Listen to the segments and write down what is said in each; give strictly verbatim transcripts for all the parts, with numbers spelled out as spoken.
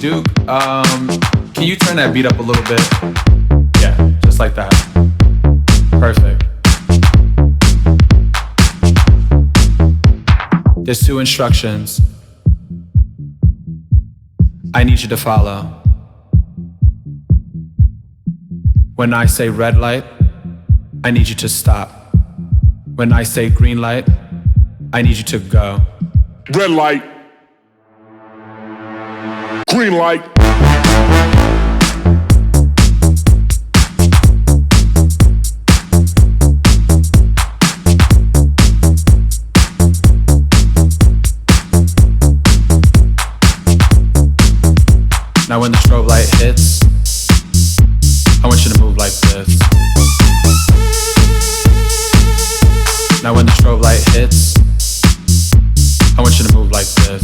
Duke, um, can you turn that beat up a little bit? Yeah, just like that. Perfect. There's two instructions I need you to follow. When I say red light, I need you to stop. When I say green light, I need you to go. Red light. Green light. Now when the strobe light hits, I want you to move like this. Now when the strobe light hits, I want you to move like this.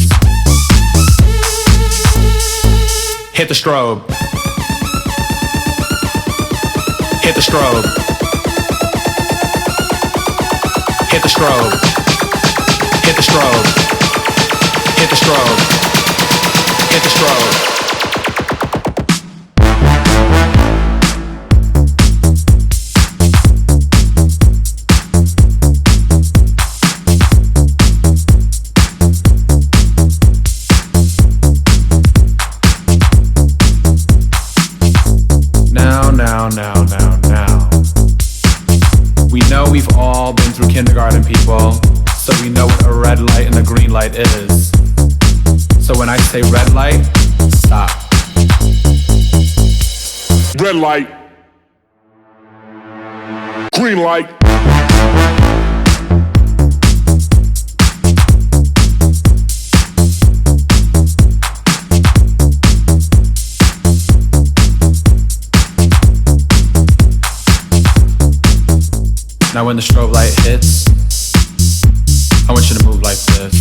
Hit the strobe. Hit the strobe. Hit the strobe. Hit the strobe. Hit the strobe. Hit the strobe. Now, now, now, now. We know we've all been through kindergarten, people, so we know what a red light and a green light is. So when I say red light, stop. Red light. Green light. Now when the strobe light hits, I want you to move like this.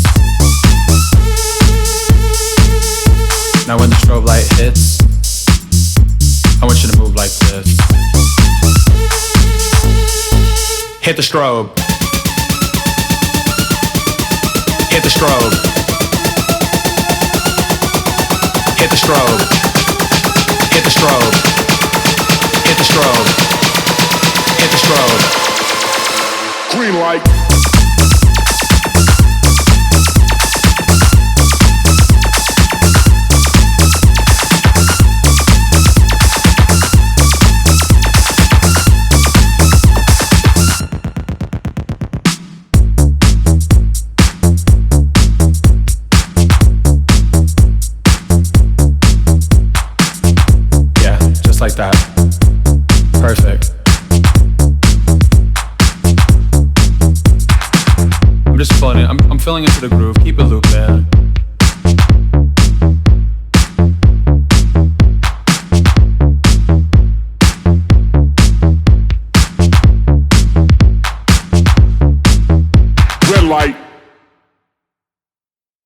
Now when the strobe light hits, I want you to move like this. Hit the strobe. Hit the strobe. Hit the strobe. Hit the strobe. Hit the strobe. Hit the strobe. Green light. Yeah, just like that. Perfect. I'm just pulling it. I'm, I'm filling into the groove. Keep it looped, man.